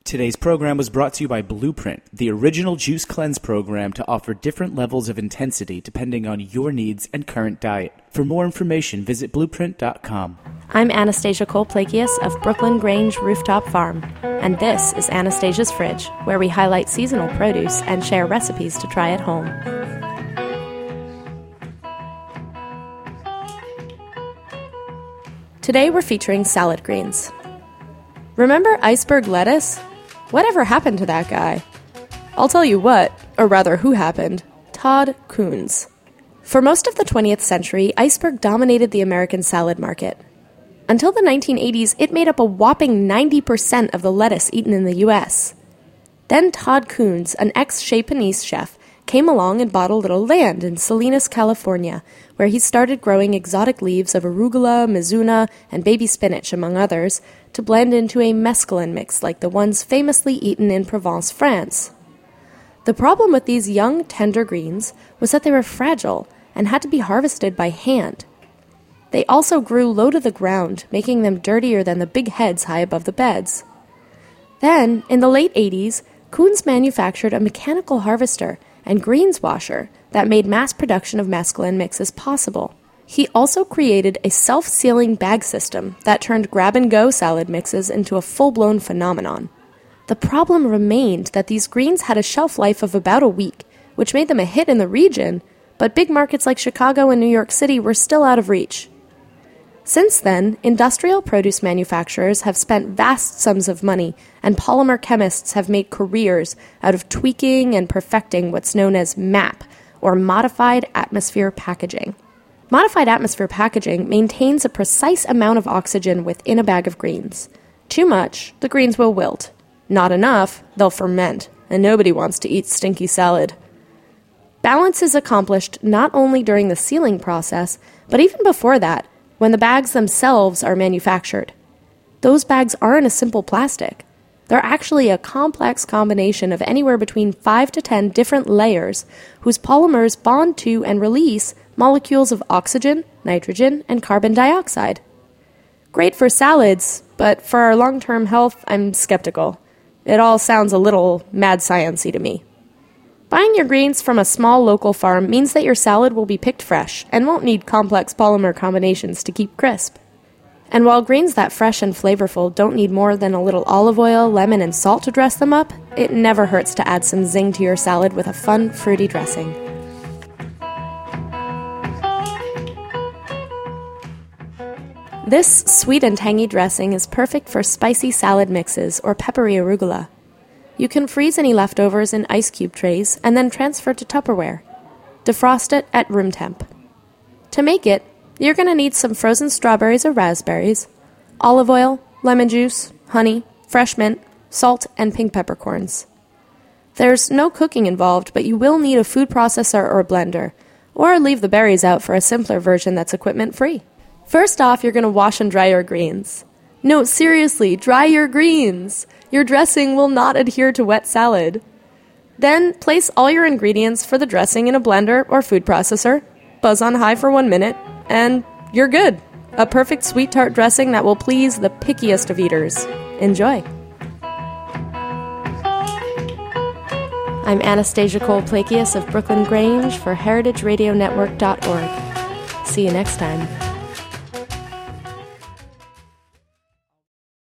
Today's program was brought to you by Blueprint, the original juice cleanse program to offer different levels of intensity depending on your needs and current diet. For more information, visit blueprint.com. I'm Anastasia Cole-Plakius of Brooklyn Grange Rooftop Farm, and this is Anastasia's Fridge, where we highlight seasonal produce and share recipes to try at home. Today we're featuring salad greens. Remember iceberg lettuce? Whatever happened to that guy? I'll tell you what, or rather who happened. Todd Kuhns. For most of the 20th century, iceberg dominated the American salad market. Until the 1980s, it made up a whopping 90% of the lettuce eaten in the U.S. Then Todd Kuhns, an ex-Chez Panisse chef, came along and bought a little land in Salinas, California, where he started growing exotic leaves of arugula, mizuna, and baby spinach, among others, to blend into a mesclun mix like the ones famously eaten in Provence, France. The problem with these young, tender greens was that they were fragile and had to be harvested by hand. They also grew low to the ground, making them dirtier than the big heads high above the beds. Then, in the late 80s, Kuhns manufactured a mechanical harvester and greens washer that made mass production of mesclun mixes possible. He also created a self-sealing bag system that turned grab-and-go salad mixes into a full-blown phenomenon. The problem remained that these greens had a shelf life of about a week, which made them a hit in the region, but big markets like Chicago and New York City were still out of reach. Since then, industrial produce manufacturers have spent vast sums of money, and polymer chemists have made careers out of tweaking and perfecting what's known as MAP, or Modified Atmosphere Packaging. Modified atmosphere packaging maintains a precise amount of oxygen within a bag of greens. Too much, the greens will wilt. Not enough, they'll ferment, and nobody wants to eat stinky salad. Balance is accomplished not only during the sealing process, but even before that, when the bags themselves are manufactured. Those bags aren't a simple plastic. They're actually a complex combination of anywhere between 5 to 10 different layers whose polymers bond to and release molecules of oxygen, nitrogen, and carbon dioxide. Great for salads, but for our long-term health, I'm skeptical. It all sounds a little mad science-y to me. Buying your greens from a small local farm means that your salad will be picked fresh and won't need complex polymer combinations to keep crisp. And while greens that fresh and flavorful don't need more than a little olive oil, lemon, and salt to dress them up, it never hurts to add some zing to your salad with a fun, fruity dressing. This sweet and tangy dressing is perfect for spicy salad mixes or peppery arugula. You can freeze any leftovers in ice cube trays and then transfer to Tupperware. Defrost it at room temp. To make it, you're going to need some frozen strawberries or raspberries, olive oil, lemon juice, honey, fresh mint, salt, and pink peppercorns. There's no cooking involved, but you will need a food processor or a blender, or leave the berries out for a simpler version that's equipment-free. First off, you're going to wash and dry your greens. No, seriously, dry your greens! Your dressing will not adhere to wet salad. Then, place all your ingredients for the dressing in a blender or food processor, buzz on high for 1 minute, and you're good. A perfect sweet tart dressing that will please the pickiest of eaters. Enjoy! I'm Anastasia Cole-Plakius of Brooklyn Grange for heritageradionetwork.org. See you next time.